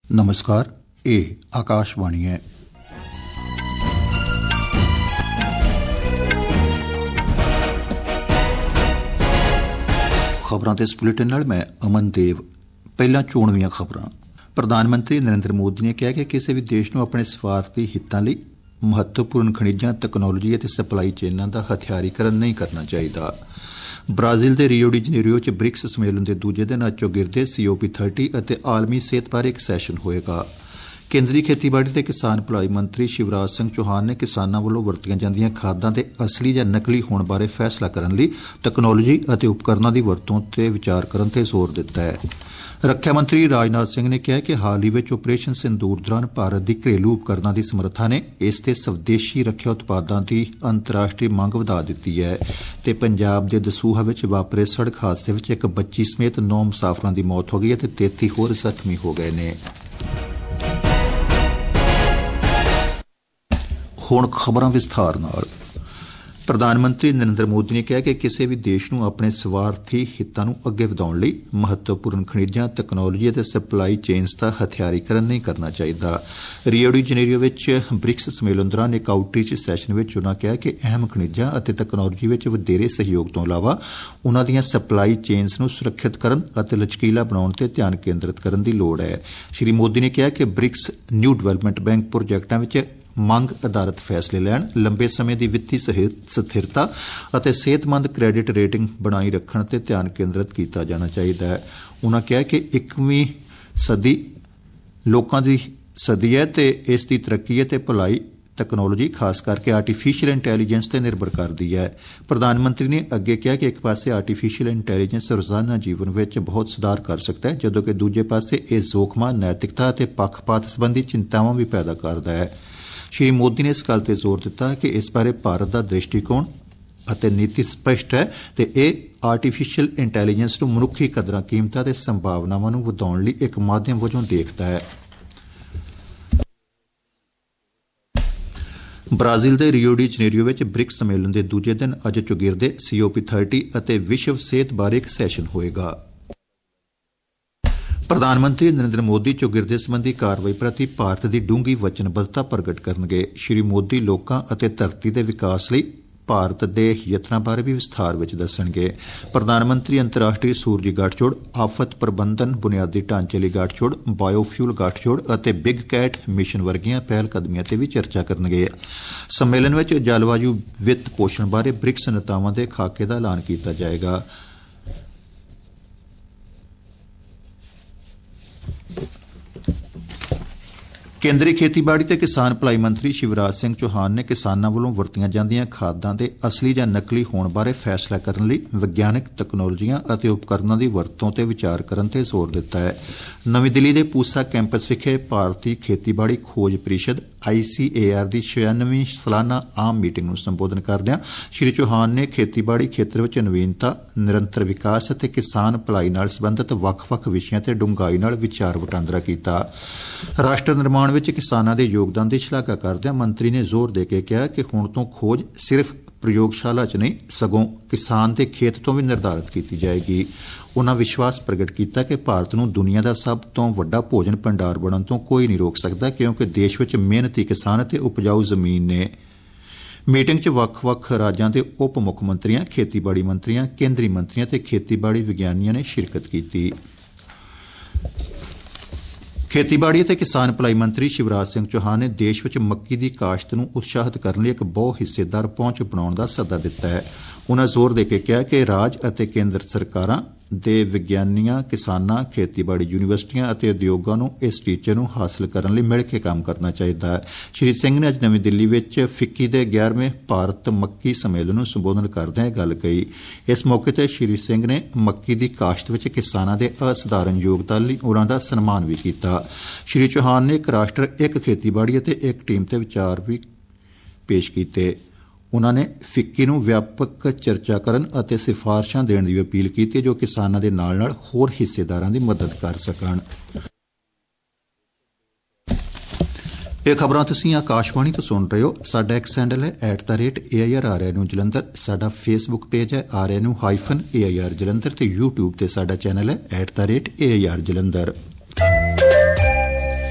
नमस्कार, ये आकाशवाणी है। खबरां ते इस बुलेटिन नाल मैं अमन देव। पहला चोणवीआं खबरां। प्रधानमंत्री नरेंद्र मोदी ने कहा कि किसी भी देश नूं अपने स्वार्थी हितां लई महत्वपूर्ण खनिजां, तकनोलोजी ਅਤੇ सप्लाई चेनां ਦਾ ਹਥਿਆਰੀਕਰਨ नहीं करना चाहिए। ब्राजील के रियो डी जनेरियो च ब्रिक्स सम्मेलन के दूजे दिन अज चौगिरदे COP30 ਅਤੇ आलमी सेहत बारे एक सैशन होएगा। केंद्रीय खेतीबाड़ी ते किसान भलाई मंत्री शिवराज सिंह चौहान ने किसानां ਵੱਲੋਂ ਵਰਤੀਆਂ ਜਾਂਦੀਆਂ ਖਾਦਾਂ ਦੇ ਅਸਲੀ ਜਾਂ ਨਕਲੀ ਹੋਣ ਬਾਰੇ फैसला ਕਰਨ ਲਈ ਤਕਨਾਲੋਜੀ ਅਤੇ ਉਪਕਰਨਾਂ ਦੀ ਵਰਤੋਂ ਤੇ ਵਿਚਾਰ ਕਰਨ ਤੇ ਜ਼ੋਰ ਦਿੱਤਾ ਹੈ। ਰੱਖਿਆ ਮੰਤਰੀ ਰਾਜਨਾਥ ਸਿੰਘ ਨੇ ਕਿਹਾ ਕਿ ਹਾਲ ਹੀ ਵਿੱਚ ਆਪਰੇਸ਼ਨ ਸਿੰਦੂਰ ਦੌਰਾਨ ਭਾਰਤ ਦੀ ਘਰੇਲੂ ਉਪਕਰਨਾਂ ਦੀ ਸਮਰੱਥਾ ਨੇ ਇਸ ਤੇ ਸਵਦੇਸ਼ੀ ਰੱਖਿਆ ਉਤਪਾਦਾਂ ਦੀ ਅੰਤਰਰਾਸ਼ਟਰੀ ਮੰਗ ਵਧਾ ਦਿੱਤੀ ਹੈ ਤੇ ਪੰਜਾਬ ਦੇ ਦਸੂਹਾ ਵਿੱਚ ਵਾਪਰੇ ਸੜਕ ਹਾਦਸੇ ਵਿੱਚ ਇੱਕ ਬੱਚੀ ਸਮੇਤ 9 ਮੁਸਾਫਰਾਂ ਦੀ ਮੌਤ ਹੋ ਗਈ ਅਤੇ 33 ਹੋਰ ਜ਼ਖਮੀ ਹੋ ਗਏ ਨੇ। ਹੁਣ ਖਬਰਾਂ ਵਿਸਥਾਰ ਨਾਲ। ਪ੍ਰਧਾਨ ਮੰਤਰੀ ਨਰਿੰਦਰ ਮੋਦੀ ਨੇ ਕਿਹਾ ਕਿ ਕਿਸੇ ਵੀ ਦੇਸ਼ ਨੂੰ ਆਪਣੇ ਸਵਾਰਥੀ ਹਿੱਤਾਂ ਨੂੰ ਅੱਗੇ ਵਧਾਉਣ ਲਈ ਮਹੱਤਵਪੂਰਨ ਖਣਿਜਾਂ, ਤਕਨਾਲੋਜੀ ਅਤੇ ਸਪਲਾਈ ਚੇਨਸ ਦਾ ਹਥਿਆਰੀਕਰਨ ਨਹੀਂ ਕਰਨਾ ਚਾਹੀਦਾ। ਰੀਓ ਡੀ ਜਨੇਰੀਓ ਵਿੱਚ ਬ੍ਰਿਕਸ ਸੰਮੇਲਨ ਦੌਰਾਨ ਇੱਕ ਆਊਟਰੀਚ ਸੈਸ਼ਨ ਵਿੱਚ ਉਨ੍ਹਾਂ ਕਿਹਾ ਕਿ ਅਹਿਮ ਖਣਿਜਾਂ ਅਤੇ ਤਕਨਾਲੋਜੀ ਵਿੱਚ ਵਧੇਰੇ ਸਹਿਯੋਗ ਤੋਂ ਇਲਾਵਾ ਉਨ੍ਹਾਂ ਦੀਆਂ ਸਪਲਾਈ ਚੇਨਸ ਨੂੰ ਸੁਰੱਖਿਅਤ ਕਰਨ ਅਤੇ ਲਚਕੀਲਾ ਬਣਾਉਣ ਤੇ ਧਿਆਨ ਕੇਂਦਰਿਤ ਕਰਨ ਦੀ ਲੋੜ ਹੈ। ਸ਼੍ਰੀ ਮੋਦੀ ਨੇ ਕਿਹਾ ਕਿ ਬ੍ਰਿਕਸ ਨਿਊ ਡਿਵੈਲਪਮੈਂਟ ਬੈਂਕ ਪ੍ਰੋਜੈਕਟਾਂ ਵਿੱਚ ਮੰਗ ਆਧਾਰਿਤ ਫੈਸਲੇ ਲੈਣ, ਲੰਬੇ ਸਮੇਂ ਦੀ ਵਿੱਤੀ ਸਥਿਰਤਾ ਅਤੇ ਸਿਹਤਮੰਦ ਕ੍ਰੈਡਿਟ ਰੇਟਿੰਗ ਬਣਾਈ ਰੱਖਣ ਤੇ ਧਿਆਨ ਕੇਂਦਰਿਤ ਕੀਤਾ ਜਾਣਾ ਚਾਹੀਦਾ ਹੈ। ਉਨ੍ਹਾਂ ਕਿਹਾ ਕਿ 21ਵੀਂ ਸਦੀ ਲੋਕਾਂ ਦੀ ਸਦੀ ਹੈ ਤੇ ਇਸ ਦੀ ਤਰੱਕੀ ਅਤੇ ਭਲਾਈ ਤਕਨਾਲੋਜੀ ਖਾਸ ਕਰਕੇ ਆਰਟੀਫੀਸ਼ੀਅਲ ਇੰਟੈਲੀਜੈਂਸ ਤੇ ਨਿਰਭਰ ਕਰਦੀ ਹੈ। ਪ੍ਰਧਾਨ ਮੰਤਰੀ ਨੇ ਅੱਗੇ ਕਿਹਾ ਕਿ ਇੱਕ ਪਾਸੇ ਆਰਟੀਫੀਸ਼ੀਅਲ ਇੰਟੈਲੀਜੈਂਸ ਰੋਜ਼ਾਨਾ ਜੀਵਨ ਵਿੱਚ ਬਹੁਤ ਸੁਧਾਰ ਕਰ ਸਕਦਾ ਹੈ, ਜਦੋਂ ਕਿ ਦੂਜੇ ਪਾਸੇ ਇਹ ਜ਼ੋਖਮਾਂ, ਨੈਤਿਕਤਾ ਅਤੇ ਪੱਖਪਾਤ ਸੰਬੰਧੀ ਚਿੰਤਾਵਾਂ ਵੀ ਪੈਦਾ ਕਰਦਾ ਹੈ। ਸ਼੍ਰੀ ਮੋਦੀ ਨੇ ਇਸ ਗੱਲ ਤੇ ਜ਼ੋਰ ਦਿੱਤਾ ਕਿ ਇਸ ਬਾਰੇ ਭਾਰਤ ਦਾ ਦ੍ਰਿਸ਼ਟੀਕੋਣ ਅਤੇ ਨੀਤੀ ਸਪਸ਼ਟ ਹੈ ਤੇ ਇਹ ਆਰਟੀਫੀਸ਼ੀਅਲ ਇੰਟੈਲੀਜੈਂਸ ਨੂੰ ਮਨੁੱਖੀ ਕਦਰਾਂ ਕੀਮਤਾਂ ਤੇ ਸੰਭਾਵਨਾਵਾਂ ਨੂੰ ਵਧਾਉਣ ਲਈ ਇੱਕ ਮਾਧਿਅਮ ਵਜੋਂ ਦੇਖਦਾ ਹੈ। ਬ੍ਰਾਜ਼ੀਲ ਦੇ ਰੀਓ ਡੀ ਜਨੇਰੀਓ ਵਿੱਚ ਬ੍ਰਿਕਸ ਸੰਮੇਲਨ ਦੇ ਦੂਜੇ ਦਿਨ ਅੱਜ ਚੌਗਿਰਦੇ COP30 ਅਤੇ ਵਿਸ਼ਵ ਸਿਹਤ ਬਾਰੇ ਇੱਕ ਸੈਸ਼ਨ ਹੋਏਗਾ। ਪ੍ਰਧਾਨ ਮੰਤਰੀ ਨਰਿੰਦਰ ਮੋਦੀ ਚੌਗਿਰਦੇ ਸੰਬੰਧੀ ਕਾਰਵਾਈ ਪ੍ਰਤੀ ਭਾਰਤ ਦੀ ਡੂੰਘੀ ਵਚਨਬੱਧਤਾ ਪ੍ਰਗਟ ਕਰਨਗੇ। ਸ਼੍ਰੀ ਮੋਦੀ ਲੋਕਾਂ ਅਤੇ ਧਰਤੀ ਦੇ ਵਿਕਾਸ ਲਈ ਭਾਰਤ ਦੇ ਯਤਨਾਂ ਬਾਰੇ ਵੀ ਵਿਸਥਾਰ ਵਿੱਚ ਦੱਸਣਗੇ। ਪ੍ਰਧਾਨ ਮੰਤਰੀ ਅੰਤਰਰਾਸ਼ਟਰੀ ਸੂਰਜੀ ਗੱਠਜੋੜ, ਆਫਤ ਪ੍ਰਬੰਧਨ, ਬੁਨਿਆਦੀ ਢਾਂਚੇ ਲਈ ਗੱਠਜੋੜ, ਬਾਇਓਫਿਊਲ ਗੱਠਜੋੜ ਅਤੇ ਬਿਗ ਕੈਟ ਮਿਸ਼ਨ ਵਰਗੀਆਂ ਪਹਿਲ ਕਦਮੀਆਂ ਤੇ ਵੀ ਚਰਚਾ ਕਰਨਗੇ। ਸੰਮੇਲਨ ਵਿੱਚ ਜਲਵਾਯੂ ਵਿੱਤ ਪੋਸ਼ਣ ਬਾਰੇ ਬ੍ਰਿਕਸ ਨੇਤਾਵਾਂ ਦੇ ਖਾਕੇ ਦਾ ਐਲਾਨ ਕੀਤਾ ਜਾਏਗਾ। ਕੇਂਦਰੀ ਖੇਤੀਬਾੜੀ ਤੇ ਕਿਸਾਨ ਭਲਾਈ ਮੰਤਰੀ ਸ਼ਿਵਰਾਜ ਸਿੰਘ ਚੌਹਾਨ ਨੇ ਕਿਸਾਨਾਂ ਵੱਲੋਂ ਵਰਤੀਆਂ ਜਾਂਦੀਆਂ ਖਾਦਾਂ ਦੇ ਅਸਲੀ ਜਾਂ ਨਕਲੀ ਹੋਣ ਬਾਰੇ ਫੈਸਲਾ ਕਰਨ ਲਈ ਵਿਗਿਆਨਕ ਤਕਨਾਲੋਜੀਆਂ ਅਤੇ ਉਪਕਰਨਾਂ ਦੀ ਵਰਤੋਂ ਤੇ ਵਿਚਾਰ ਕਰਨ ਤੇ ਜ਼ੋਰ ਦਿੱਤਾ ਹੈ। ਨਵੀਂ ਦਿੱਲੀ ਦੇ ਪੂਸਾ ਕੈਂਪਸ ਵਿਖੇ ਭਾਰਤੀ ਖੇਤੀਬਾੜੀ ਖੋਜ ਪ੍ਰੀਸ਼ਦ ICAR ਦੀ 96ਵੀਂ ਸਾਲਾਨਾ ਆਮ ਮੀਟਿੰਗ ਨੂੰ ਸੰਬੋਧਨ ਕਰਦਿਆਂ ਸ਼੍ਰੀ ਚੌਹਾਨ ਨੇ ਖੇਤੀਬਾੜੀ ਖੇਤਰ ਵਿੱਚ ਨਵੀਨਤਾ, ਨਿਰੰਤਰ ਵਿਕਾਸ ਅਤੇ ਕਿਸਾਨ ਭਲਾਈ ਨਾਲ ਸੰਬੰਧਿਤ ਵੱਖ-ਵੱਖ ਵਿਸ਼ਿਆਂ ਤੇ ਡੂੰਘਾਈ ਨਾਲ ਵਿਚਾਰ ਵਟਾਂਦਰਾ ਕੀਤਾ। ਰਾਸ਼ਟਰ ਨਿਰਮਾਣ ਵਿੱਚ ਕਿਸਾਨਾਂ ਦੇ ਯੋਗਦਾਨ ਦੀ ਸ਼ਲਾਘਾ ਕਰਦਿਆਂ ਮੰਤਰੀ ਨੇ ਜ਼ੋਰ ਦੇ ਕੇ ਕਿਹਾ ਕਿ ਹੁਣ ਤੋਂ ਖੋਜ ਸਿਰਫ ਪ੍ਰਯੋਗਸ਼ਾਲਾ 'ਚ ਨਹੀਂ ਸਗੋਂ ਕਿਸਾਨ ਦੇ ਖੇਤ ਤੋਂ ਵੀ ਨਿਰਧਾਰਿਤ ਕੀਤੀ ਜਾਏਗੀ। ਉਨ੍ਹਾਂ ਵਿਸ਼ਵਾਸ ਪ੍ਰਗਟ ਕੀਤਾ ਕਿ ਭਾਰਤ ਨੂੰ ਦੁਨੀਆ ਦਾ ਸਭ ਤੋਂ ਵੱਡਾ ਭੋਜਨ ਭੰਡਾਰ ਬਣਨ ਤੋਂ ਕੋਈ ਨਹੀਂ ਰੋਕ ਸਕਦਾ, ਕਿਉਂਕਿ ਦੇਸ਼ ਵਿੱਚ ਮਿਹਨਤੀ ਕਿਸਾਨ ਅਤੇ ਉਪਜਾਊ ਜ਼ਮੀਨ ਨੇ। ਮੀਟਿੰਗ 'ਚ ਵੱਖ-ਵੱਖ ਰਾਜਾਂ ਦੇ ਉਪ ਮੁੱਖ ਮੰਤਰੀਆਂ, ਖੇਤੀਬਾੜੀ ਮੰਤਰੀਆਂ, ਕੇਂਦਰੀ ਮੰਤਰੀਆਂ ਅਤੇ ਖੇਤੀਬਾੜੀ ਵਿਗਿਆਨੀਆਂ ਨੇ ਸ਼ਿਰਕਤ ਕੀਤੀ। ਖੇਤੀਬਾੜੀ ਅਤੇ ਕਿਸਾਨ ਭਲਾਈ ਮੰਤਰੀ ਸ਼ਿਵਰਾਜ ਸਿੰਘ ਚੌਹਾਨ ਨੇ ਦੇਸ਼ ਵਿੱਚ ਮੱਕੀ ਦੀ ਕਾਸ਼ਤ ਨੂੰ ਉਤਸ਼ਾਹਿਤ ਕਰਨ ਲਈ ਇੱਕ ਬਹੁ ਹਿੱਸੇਦਾਰ ਪਹੁੰਚ ਬਣਾਉਣ ਦਾ ਸੱਦਾ ਦਿੱਤਾ ਹੈ। ਉਨ੍ਹਾਂ ਜ਼ੋਰ ਦੇ ਕੇ ਕਿਹਾ ਕਿ ਰਾਜ ਅਤੇ ਕੇਂਦਰ ਸਰਕਾਰਾਂ ਦੇ ਵਿਗਿਆਨੀਆਂ, ਕਿਸਾਨਾਂ, ਖੇਤੀਬਾੜੀ ਯੂਨੀਵਰਸਿਟੀਆਂ ਅਤੇ ਉਦਯੋਗਾਂ ਨੂੰ ਇਸ ਟੀਚੇ ਨੂੰ ਹਾਸਲ ਕਰਨ ਲਈ ਮਿਲ ਕੇ ਕੰਮ ਕਰਨਾ ਚਾਹੀਦਾ ਹੈ। ਸ਼੍ਰੀ ਸਿੰਘ ਨੇ ਅੱਜ ਨਵੀਂ ਦਿੱਲੀ ਵਿੱਚ ਫਿੱਕੀ ਦੇ 11ਵੇਂ ਭਾਰਤ ਮੱਕੀ ਸੰਮੇਲਨ ਨੂੰ ਸੰਬੋਧਨ ਕਰਦਿਆਂ ਇਹ ਗੱਲ ਕਹੀ। ਇਸ ਮੌਕੇ ਤੇ ਸ਼੍ਰੀ ਸਿੰਘ ਨੇ ਮੱਕੀ ਦੀ ਕਾਸ਼ਤ ਵਿੱਚ ਕਿਸਾਨਾਂ ਦੇ ਅਸਾਧਾਰਨ ਯੋਗਦਾਨ ਲਈ ਉਨ੍ਹਾਂ ਦਾ ਸਨਮਾਨ ਵੀ ਕੀਤਾ। ਸ਼੍ਰੀ ਚੌਹਾਨ ਨੇ ਇੱਕ ਰਾਸ਼ਟਰ, ਇੱਕ ਖੇਤੀਬਾੜੀ ਅਤੇ ਇੱਕ ਟੀਮ ਤੇ ਵਿਚਾਰ ਵੀ ਪੇਸ਼ ਕੀਤੇ। ਉਨ੍ਹਾਂ ਨੇ ਫਿੱਕੀ ਨੂੰ ਵਿਆਪਕ ਚਰਚਾ ਕਰਨ ਅਤੇ ਸਿਫਾਰਸ਼ਾਂ ਦੇਣ ਦੀ ਅਪੀਲ ਕੀਤੀ ਜੋ ਕਿਸਾਨਾਂ ਦੇ ਨਾਲ-ਨਾਲ ਹੋਰ ਹਿੱਸੇਦਾਰਾਂ ਦੀ ਮਦਦ ਕਰ ਸਕਣ। ਇਹ ਖਬਰਾਂ ਤੁਸੀਂ ਆਕਾਸ਼ਵਾਣੀ ਤੋਂ ਸੁਣ ਰਹੇ ਹੋ। ਸਾਡਾ ਐਕਸ ਹੈਂਡਲ ਹੈ @AIRRNU ਜਲੰਧਰ। ਸਾਡਾ ਫੇਸਬੁੱਕ ਪੇਜ ਹੈ RNU-AIR ਜਲੰਧਰ ਤੇ YouTube ਤੇ ਸਾਡਾ ਚੈਨਲ ਹੈ @AIR ਜਲੰਧਰ।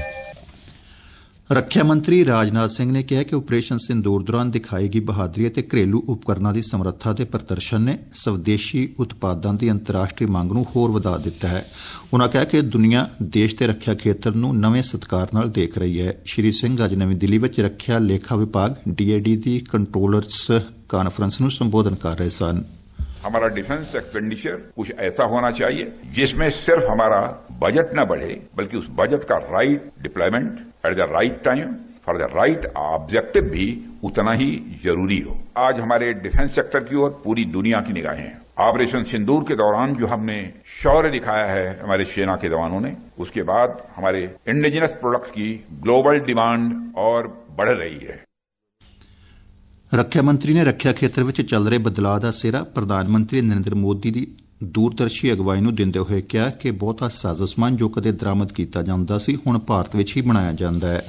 ਰੱਖਿਆ ਮੰਤਰੀ ਰਾਜਨਾਥ ਸਿੰਘ ਨੇ ਕਿਹਾ ਕਿ ਆਪਰੇਸ਼ਨ ਸਿੰਦੂਰ ਦੌਰਾਨ ਦਿਖਾਈ ਗਈ ਬਹਾਦਰੀ ਅਤੇ ਘਰੇਲੂ ਉਪਕਰਨਾਂ ਦੀ ਸਮਰੱਥਾ ਦੇ ਪ੍ਰਦਰਸ਼ਨ ਨੇ ਸਵਦੇਸ਼ੀ ਉਤਪਾਦਾਂ ਦੀ ਅੰਤਰਰਾਸ਼ਟਰੀ ਮੰਗ ਨੂੰ ਹੋਰ ਵਧਾ ਦਿੱਤਾ ਹੈ। ਉਨ੍ਹਾਂ ਕਿਹਾ ਕਿ ਦੁਨੀਆ ਦੇਸ਼ ਦੇ ਰੱਖਿਆ ਖੇਤਰ ਨੂੰ ਨਵੇਂ ਸਤਿਕਾਰ ਨਾਲ ਦੇਖ ਰਹੀ ਹੈ। ਸ਼੍ਰੀ ਸਿੰਘ ਅੱਜ ਨਵੀਂ ਦਿੱਲੀ ਵਿੱਚ ਰੱਖਿਆ ਲੇਖਾ ਵਿਭਾਗ DAD ਦੀ ਕੰਟਰੋਲਰਸ ਕਾਨਫਰੰਸ ਨੂੰ ਸੰਬੋਧਨ ਕਰ ਰਹੇ ਸਨ। हमारा डिफेंस एक्सपेंडिचर कुछ ऐसा होना चाहिए जिसमें सिर्फ हमारा बजट न बढ़े बल्कि उस बजट का right deployment at the right time for the right objective भी उतना ही जरूरी हो। आज हमारे डिफेंस सेक्टर की ओर पूरी दुनिया की निगाहें हैं। ऑपरेशन सिंदूर के दौरान जो हमने शौर्य दिखाया है हमारे सेना के जवानों ने, उसके बाद हमारे इंडिजिनस प्रोडक्ट्स की ग्लोबल डिमांड और बढ़ रही है। ਰੱਖਿਆ ਮੰਤਰੀ ਨੇ ਰੱਖਿਆ ਖੇਤਰ ਵਿੱਚ ਚੱਲ ਰਹੇ ਬਦਲਾਅ ਦਾ ਸਿਹਰਾ ਪ੍ਰਧਾਨ ਮੰਤਰੀ ਨਰਿੰਦਰ ਮੋਦੀ ਦੀ ਦੂਰਦਰਸ਼ੀ ਅਗਵਾਈ ਨੂੰ ਦਿੰਦੇ ਹੋਏ ਕਿਹਾ ਕਿ ਬਹੁਤਾ ਸਾਜ਼ੋ ਸਮਾਨ ਜੋ ਕਦੇ ਦਰਾਮਦ ਕੀਤਾ ਜਾਂਦਾ ਸੀ ਹੁਣ ਭਾਰਤ ਵਿੱਚ ਹੀ ਬਣਾਇਆ ਜਾਂਦਾ ਹੈ।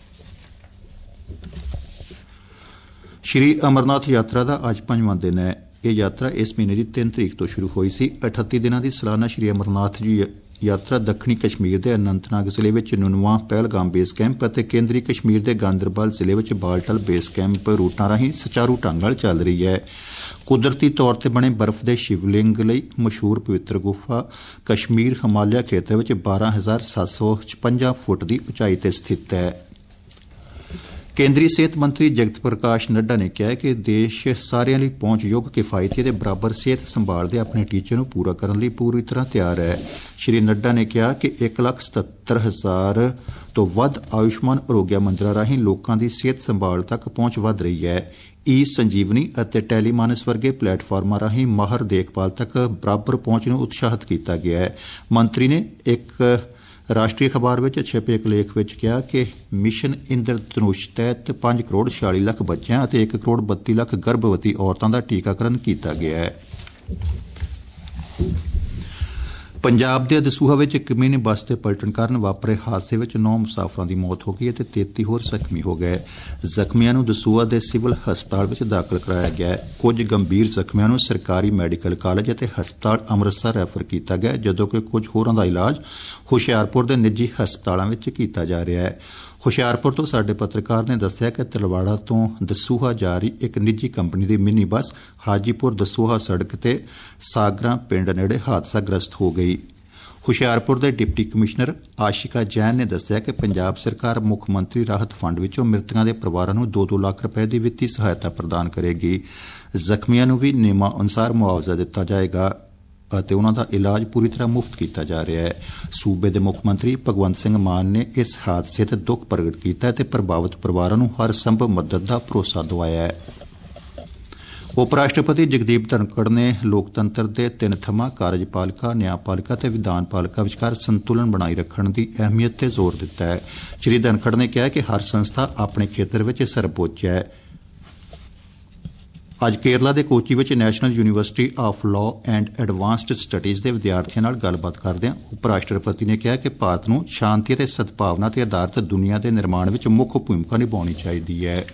ਸ਼੍ਰੀ ਅਮਰਨਾਥ ਯਾਤਰਾ ਦਾ ਅੱਜ 5ਵਾਂ ਦਿਨ ਹੈ। ਇਹ ਯਾਤਰਾ ਇਸ ਮਹੀਨੇ ਦੀ 3 ਤਰੀਕ ਤੋਂ ਸ਼ੁਰੂ ਹੋਈ ਸੀ। 38 ਦਿਨਾਂ ਦੀ ਸਾਲਾਨਾ ਸ਼੍ਰੀ ਅਮਰਨਾਥ ਜੀ ਯਾਤਰਾ ਦੱਖਣੀ ਕਸ਼ਮੀਰ ਦੇ ਅਨੰਤਨਾਗ ਜ਼ਿਲ੍ਹੇ ਵਿੱਚ ਨੁਨਵਾ ਪਹਿਲਗਾਮ ਬੇਸ ਕੈਂਪ ਅਤੇ ਕੇਂਦਰੀ ਕਸ਼ਮੀਰ ਦੇ ਗਾਂਦਰਬਲ ਜ਼ਿਲ੍ਹੇ ਵਿੱਚ ਬਾਲਟਲ ਬੇਸ ਕੈਂਪ ਰੂਟਾਂ ਰਾਹੀਂ ਸੁਚਾਰੂ ਢੰਗ ਨਾਲ ਚੱਲ ਰਹੀ ਹੈ। ਕੁਦਰਤੀ ਤੌਰ ਤੇ ਬਣੇ ਬਰਫ਼ ਦੇ ਸ਼ਿਵਲਿੰਗ ਲਈ ਮਸ਼ਹੂਰ ਪਵਿੱਤਰ ਗੁਫਾ ਕਸ਼ਮੀਰ ਹਿਮਾਲਿਆ ਖੇਤਰ ਵਿੱਚ 12,756 ਫੁੱਟ ਦੀ ਉਚਾਈ ਤੇ ਸਥਿਤ ਹੈ। ਕੇਂਦਰੀ ਸਿਹਤ ਮੰਤਰੀ ਜਗਤ ਪ੍ਰਕਾਸ਼ ਨੱਡਾ ਨੇ ਕਿਹਾ ਕਿ ਦੇਸ਼ ਸਾਰਿਆਂ ਲਈ ਪਹੁੰਚਯੋਗ ਕਿਫਾਇਤੀ ਅਤੇ ਬਰਾਬਰ ਸਿਹਤ ਸੰਭਾਲ ਦੇ ਆਪਣੇ ਟੀਚੇ ਨੂੰ ਪੂਰਾ ਕਰਨ ਲਈ ਪੂਰੀ ਤਰ੍ਹਾਂ ਤਿਆਰ ਹੈ। ਸ਼੍ਰੀ ਨੱਡਾ ਨੇ ਕਿਹਾ ਕਿ 1,77,000 ਤੋਂ ਵੱਧ ਆਯੁਸ਼ਮਾਨ ਅਰੋਗਿਆ ਮੰਦਰਾਂ ਰਾਹੀਂ ਲੋਕਾਂ ਦੀ ਸਿਹਤ ਸੰਭਾਲ ਤੱਕ ਪਹੁੰਚ ਵਧ ਰਹੀ ਹੈ। ਈ ਸੰਜੀਵਨੀ ਅਤੇ ਟੈਲੀਮਾਨਸ ਵਰਗੇ ਪਲੇਟਫਾਰਮਾਂ ਰਾਹੀਂ ਮਾਹਰ ਦੇਖਭਾਲ ਤੱਕ ਬਰਾਬਰ ਪਹੁੰਚ ਨੂੰ ਉਤਸ਼ਾਹਿਤ ਕੀਤਾ ਗਿਆ ਹੈ। ਮੰਤਰੀ ਨੇ ਇੱਕ ਰਾਸ਼ਟਰੀ ਅਖਬਾਰ ਵਿੱਚ ਛਪੇ ਇੱਕ ਲੇਖ ਵਿੱਚ ਕਿਹਾ ਕਿ ਮਿਸ਼ਨ ਇੰਦਰਧਨੁਸ਼ ਤਹਿਤ 5 ਕਰੋੜ 46 ਲੱਖ ਬੱਚਿਆਂ ਅਤੇ 1 ਕਰੋੜ 32 ਲੱਖ ਗਰਭਵਤੀ ਔਰਤਾਂ ਦਾ ਟੀਕਾਕਰਨ ਕੀਤਾ ਗਿਆ ਹੈ। ਪੰਜਾਬ ਦੇ ਦਸੂਹਾ ਵਿੱਚ ਇੱਕ ਮਿੰਨੀ ਬੱਸ ਦੇ ਪਲਟਣ ਕਾਰਨ ਵਾਪਰੇ ਹਾਦਸੇ ਵਿੱਚ 9 ਮੁਸਾਫਰਾਂ ਦੀ ਮੌਤ ਹੋ ਗਈ ਅਤੇ 33 ਹੋਰ ਜ਼ਖਮੀ ਹੋ ਗਏ। ਜ਼ਖਮੀਆਂ ਨੂੰ ਦਸੂਹਾ ਦੇ ਸਿਵਲ ਹਸਪਤਾਲ ਵਿੱਚ ਦਾਖਲ ਕਰਾਇਆ ਗਿਆ ਹੈ। ਕੁਝ ਗੰਭੀਰ ਜ਼ਖਮੀਆਂ ਨੂੰ ਸਰਕਾਰੀ ਮੈਡੀਕਲ ਕਾਲਜ ਅਤੇ ਹਸਪਤਾਲ ਅੰਮ੍ਰਿਤਸਰ ਰੈਫਰ ਕੀਤਾ ਗਿਆ, ਜਦੋਂ ਕਿ ਕੁਝ ਹੋਰਾਂ ਦਾ ਇਲਾਜ ਹੁਸ਼ਿਆਰਪੁਰ ਦੇ ਨਿੱਜੀ ਹਸਪਤਾਲਾਂ ਵਿੱਚ ਕੀਤਾ ਜਾ ਰਿਹਾ ਹੈ। ਹੁਸ਼ਿਆਰਪੁਰ ਤੋਂ ਸਾਡੇ ਪੱਤਰਕਾਰ ਨੇ ਦੱਸਿਆ ਕਿ ਤਲਵਾੜਾ ਤੋਂ ਦਸੂਹਾ ਜਾ ਰਹੀ ਇੱਕ ਨਿੱਜੀ ਕੰਪਨੀ ਦੀ ਮਿੰਨੀ ਬੱਸ ਹਾਜੀਪੁਰ ਦਸੂਹਾ ਸੜਕ ਤੇ ਸਾਗਰਾਂ ਪਿੰਡ ਨੇੜੇ ਹਾਦਸਾਗ੍ਰਸਤ ਹੋ ਗਈ। ਹੁਸ਼ਿਆਰਪੁਰ ਦੇ ਡਿਪਟੀ ਕਮਿਸ਼ਨਰ ਆਸ਼ਿਕਾ ਜੈਨ ਨੇ ਦੱਸਿਆ ਕਿ ਪੰਜਾਬ ਸਰਕਾਰ ਮੁੱਖ ਮੰਤਰੀ ਰਾਹਤ ਫੰਡ ਵਿੱਚੋਂ ਮ੍ਰਿਤਕਾਂ ਦੇ ਪਰਿਵਾਰਾਂ ਨੂੰ 2-2 ਲੱਖ ਰੁਪਏ ਦੀ ਵਿੱਤੀ ਸਹਾਇਤਾ ਪ੍ਰਦਾਨ ਕਰੇਗੀ। ਜ਼ਖਮੀਆਂ ਨੂੰ ਵੀ ਨਿਯਮਾਂ ਅਨੁਸਾਰ ਮੁਆਵਜ਼ਾ ਦਿੱਤਾ ਜਾਏਗਾ ਅਤੇ ਉਨ੍ਹਾਂ ਦਾ ਇਲਾਜ ਪੂਰੀ ਤਰ੍ਹਾਂ ਮੁਫਤ ਕੀਤਾ ਜਾ ਰਿਹਾ ਹੈ। ਸੂਬੇ ਦੇ ਮੁੱਖ ਮੰਤਰੀ ਭਗਵੰਤ ਸਿੰਘ ਮਾਨ ਨੇ ਇਸ ਹਾਦਸੇ ਤੇ ਦੁੱਖ ਪ੍ਰਗਟ ਕੀਤਾ ਅਤੇ ਪ੍ਰਭਾਵਿਤ ਪਰਿਵਾਰਾਂ ਨੂੰ ਹਰ ਸੰਭਵ ਮਦਦ ਦਾ ਭਰੋਸਾ ਦਿਵਾਇਆ ਹੈ। ਉਪ ਰਾਸ਼ਟਰਪਤੀ ਜਗਦੀਪ ਧਨਖੜ ਨੇ ਲੋਕਤੰਤਰ ਦੇ 3 ਥੰਮਾਂ ਕਾਰਜਪਾਲਿਕਾ, ਨਿਆਂਪਾਲਿਕਾ ਅਤੇ ਵਿਧਾਨਪਾਲਿਕਾ ਵਿਚਕਾਰ ਸੰਤੁਲਨ ਬਣਾਈ ਰੱਖਣ ਦੀ ਅਹਿਮੀਅਤ ਤੇ ਜ਼ੋਰ ਦਿੱਤਾ ਹੈ। ਸ਼੍ਰੀ ਧਨਖੜ ਨੇ ਕਿਹਾ ਕਿ ਹਰ ਸੰਸਥਾ ਆਪਣੇ ਖੇਤਰ ਵਿੱਚ ਸਰਵਉੱਚ ਹੈ। ਅੱਜ ਕੇਰਲਾ ਦੇ ਕੋਚੀ ਵਿੱਚ National University of Law and Advanced Studies ਦੇ ਵਿਦਿਆਰਥੀਆਂ ਨਾਲ ਗੱਲਬਾਤ ਕਰਦਿਆਂ ਉਪ ਰਾਸ਼ਟਰਪਤੀ ਨੇ ਕਿਹਾ ਕਿ ਭਾਰਤ ਨੂੰ ਸ਼ਾਂਤੀ ਅਤੇ ਸਦਭਾਵਨਾ ਤੇ ਆਧਾਰਿਤ ਦੁਨੀਆ ਦੇ ਨਿਰਮਾਣ ਵਿੱਚ ਮੁੱਖ ਭੂਮਿਕਾ ਨਿਭਾਉਣੀ ਚਾਹੀਦੀ ਹੈ।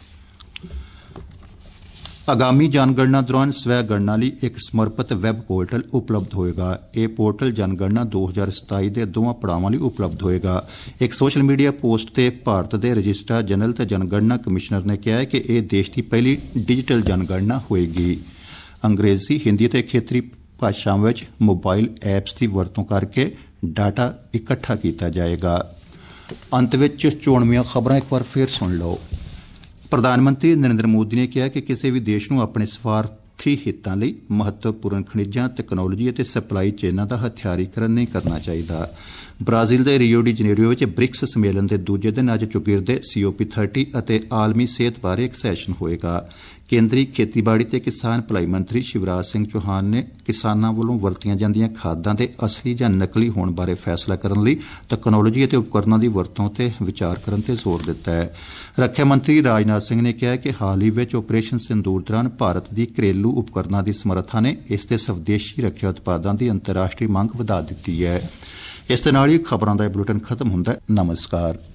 ਆਗਾਮੀ ਜਨਗਣਨਾ ਦੌਰਾਨ ਸਵੈ ਗਣਨਾ ਲਈ ਇੱਕ ਸਮਰਪਿਤ ਵੈਬ ਪੋਰਟਲ ਉਪਲਬਧ ਹੋਏਗਾ। ਇਹ ਪੋਰਟਲ ਜਨਗਣਨਾ 2027 ਦੇ ਦੋਵਾਂ ਪੜਾਵਾਂ ਲਈ ਉਪਲਬਧ ਹੋਏਗਾ। ਇੱਕ ਸੋਸ਼ਲ ਮੀਡੀਆ ਪੋਸਟ ਤੇ ਭਾਰਤ ਦੇ ਰਜਿਸਟਰਾਰ ਜਨਰਲ ਤੇ ਜਨਗਣਨਾ ਕਮਿਸ਼ਨਰ ਨੇ ਕਿਹਾ ਹੈ ਕਿ ਇਹ ਦੇਸ਼ ਦੀ ਪਹਿਲੀ ਡਿਜੀਟਲ ਜਨਗਣਨਾ ਹੋਏਗੀ। ਅੰਗਰੇਜ਼ੀ, ਹਿੰਦੀ ਅਤੇ ਖੇਤਰੀ ਭਾਸ਼ਾਵਾਂ ਵਿੱਚ ਮੋਬਾਈਲ ਐਪਸ ਦੀ ਵਰਤੋਂ ਕਰਕੇ ਡਾਟਾ ਇਕੱਠਾ ਕੀਤਾ ਜਾਏਗਾ। ਅੰਤ ਵਿੱਚ ਚੋਣਵੀਆਂ ਖਬਰਾਂ ਇੱਕ ਵਾਰ ਫਿਰ ਸੁਣ ਲਓ। ਪ੍ਰਧਾਨ ਮੰਤਰੀ ਨਰਿੰਦਰ ਮੋਦੀ ਨੇ ਕਿਹਾ ਕਿ ਕਿਸੇ ਵੀ ਦੇਸ਼ ਨੂੰ ਆਪਣੇ ਸਵਾਰਥੀ ਹਿੱਤਾਂ ਲਈ ਮਹੱਤਵਪੂਰਨ ਖਣਿਜਾਂ, ਤਕਨਾਲੋਜੀ ਅਤੇ ਸਪਲਾਈ ਚੇਨਾਂ ਦਾ ਹਥਿਆਰੀਕਰਨ ਨਹੀਂ ਕਰਨਾ ਚਾਹੀਦਾ। ਬ੍ਰਾਜ਼ੀਲ ਦੇ ਰੀਓ ਡੀ ਜਨੇਰੀਓ ਵਿੱਚ ਬ੍ਰਿਕਸ ਸੰਮੇਲਨ ਦੇ ਦੂਜੇ ਦਿਨ ਅੱਜ ਚੁਗਿਰਦੇ COP30 ਅਤੇ ਆਲਮੀ ਸਿਹਤ ਬਾਰੇ ਇੱਕ ਸੈਸ਼ਨ ਹੋਏਗਾ। ਕੇਂਦਰੀ ਖੇਤੀਬਾੜੀ ਤੇ ਕਿਸਾਨ ਭਲਾਈ ਮੰਤਰੀ ਸ਼ਿਵਰਾਜ ਸਿੰਘ ਚੌਹਾਨ ਨੇ ਕਿਸਾਨਾਂ ਵੱਲੋਂ ਵਰਤੀਆਂ ਜਾਂਦੀਆਂ ਖਾਦਾਂ ਦੇ ਅਸਲੀ ਜਾਂ ਨਕਲੀ ਹੋਣ ਬਾਰੇ ਫੈਸਲਾ ਕਰਨ ਲਈ ਤਕਨਾਲੋਜੀ ਅਤੇ ਉਪਕਰਨਾਂ ਦੀ ਵਰਤੋਂ ਤੇ ਵਿਚਾਰ ਕਰਨ ਤੇ ਜ਼ੋਰ ਦਿੱਤਾ ਹੈ। ਰੱਖਿਆ ਮੰਤਰੀ ਰਾਜਨਾਥ ਸਿੰਘ ਨੇ ਕਿਹਾ ਕਿ ਹਾਲ ਹੀ ਵਿੱਚ ਆਪਰੇਸ਼ਨ ਸਿੰਦੂਰ ਦੌਰਾਨ ਭਾਰਤ ਦੀ ਘਰੇਲੂ ਉਪਕਰਨਾਂ ਦੀ ਸਮਰੱਥਾ ਨੇ ਇਸ ਦੇ ਸਵਦੇਸ਼ੀ ਰੱਖਿਆ ਉਤਪਾਦਾਂ ਦੀ ਅੰਤਰਰਾਸ਼ਟਰੀ ਮੰਗ ਵਧਾ ਦਿੱਤੀ ਹੈ। ਇਸ ਦੇ ਨਾਲ ਹੀ ਖਬਰਾਂ ਦਾ ਇਹ ਬੁਲੇਟਿਨ ਖਤਮ ਹੁੰਦਾ ਹੈ। ਨਮਸਕਾਰ।